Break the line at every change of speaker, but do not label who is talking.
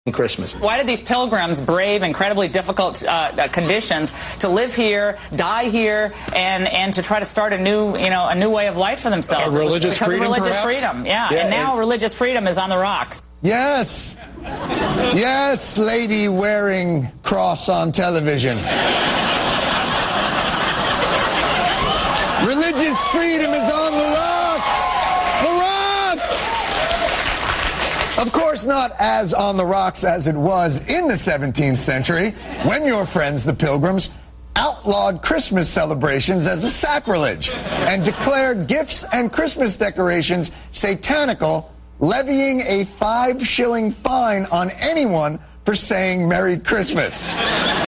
Christmas.
Why did these pilgrims brave incredibly difficult conditions to live here, die here, and to try to start a new way of life for themselves?
Religious freedom,
religious
perhaps?
freedom, yeah. And now religious freedom is on the rocks.
Yes. Yes, lady wearing cross on television. Religious freedom is on the rocks. The rocks! Of course, not as on the rocks as it was in the 17th century, when your friends, the Pilgrims, outlawed Christmas celebrations as a sacrilege and declared gifts and Christmas decorations satanical, levying a 5-shilling fine on anyone for saying Merry Christmas.